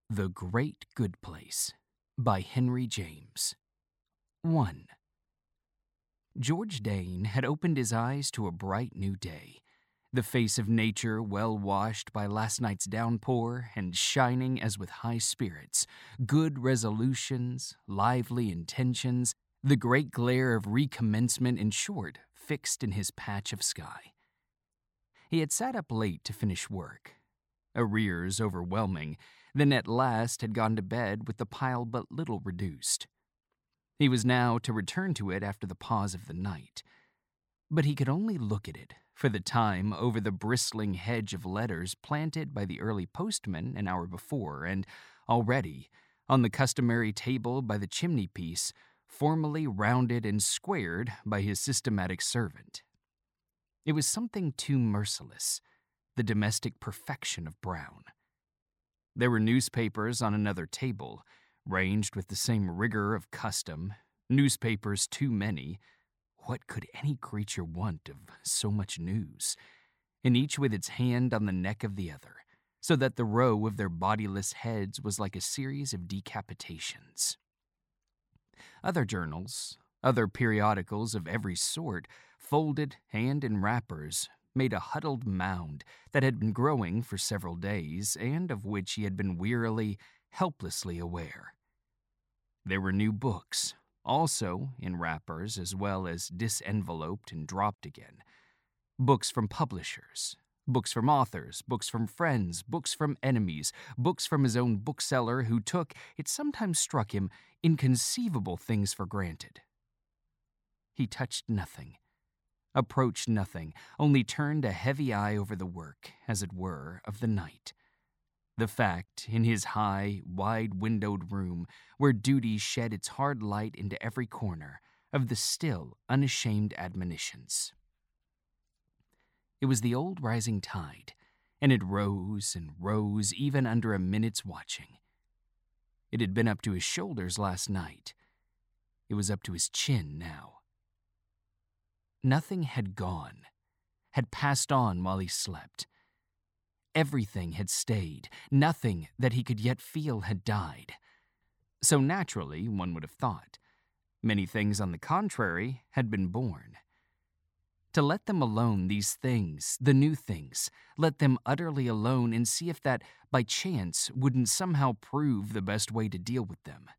The Great Good Place by Henry James. 1. George Dane had opened his eyes to a bright new day, the face of nature well washed by last night's downpour and shining as with high spirits, good resolutions, lively intentions, the great glare of recommencement, in short, fixed in his patch of sky. He had sat up late to finish work, arrears overwhelming, then at last had gone to bed with the pile but little reduced. He was now to return to it after the pause of the night, but he could only look at it for the time over the bristling hedge of letters planted by the early postman an hour before, and already, on the customary table by the chimney-piece, formally rounded and squared by his systematic servant. It was something too merciless, the domestic perfection of Brown. There were newspapers on another table, ranged with the same rigor of custom, newspapers too many. What could any creature want of so much news? And each with its hand on the neck of the other, so that the row of their bodiless heads was like a series of decapitations. Other journals, other periodicals of every sort, folded and in wrappers, made a huddled mound that had been growing for several days and of which he had been wearily, helplessly aware. There were new books, also in wrappers as well as disenveloped and dropped again. Books from publishers, books from authors, books from friends, books from enemies, books from his own bookseller who took, it sometimes struck him, inconceivable things for granted. He touched nothing, approached nothing, only turned a heavy eye over the work, as it were, of the night. The fact, in his high, wide-windowed room, where duty shed its hard light into every corner, of the still, unashamed admonitions. It was the old rising tide, and it rose and rose even under a minute's watching. It had been up to his shoulders last night. It was up to his chin now. Nothing had gone, had passed on while he slept. Everything had stayed. Nothing that he could yet feel had died. So naturally, one would have thought. Many things, on the contrary, had been born. To let them alone, these things, the new things, let them utterly alone and see if that, by chance, wouldn't somehow prove the best way to deal with them.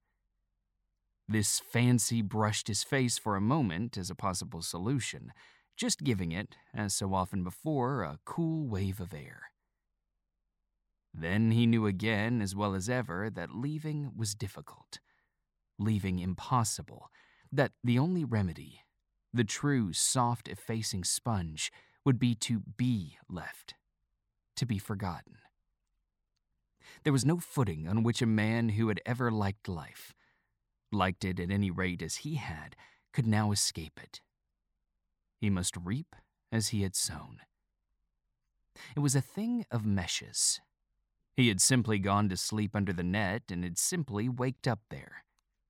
This fancy brushed his face for a moment as a possible solution, just giving it, as so often before, a cool wave of air. Then he knew again, as well as ever, that leaving was difficult, leaving impossible, that the only remedy, the true soft effacing sponge, would be to be left, to be forgotten. There was no footing on which a man who had ever liked life, liked it at any rate as he had, could now escape it. He must reap as he had sown. It was a thing of meshes. He had simply gone to sleep under the net and had simply waked up there.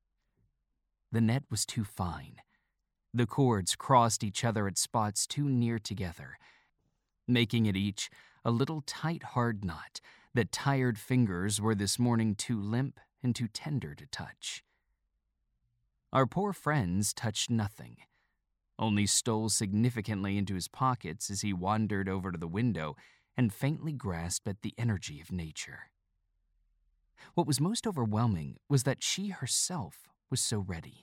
The net was too fine. The cords crossed each other at spots too near together, making it each a little tight, hard knot that tired fingers were this morning too limp and too tender to touch. Our poor friends touched nothing, only stole significantly into his pockets as he wandered over to the window and faintly grasped at the energy of nature. What was most overwhelming was that she herself was so ready.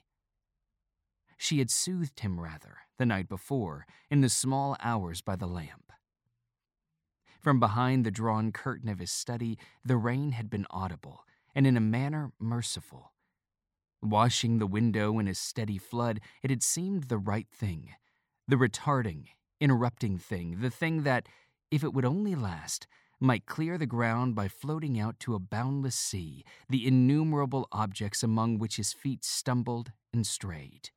She had soothed him rather, the night before, in the small hours by the lamp. From behind the drawn curtain of his study, the rain had been audible, and in a manner merciful. Washing the window in a steady flood, it had seemed the right thing, the retarding, interrupting thing, the thing that, if it would only last, might clear the ground by floating out to a boundless sea, the innumerable objects among which his feet stumbled and strayed.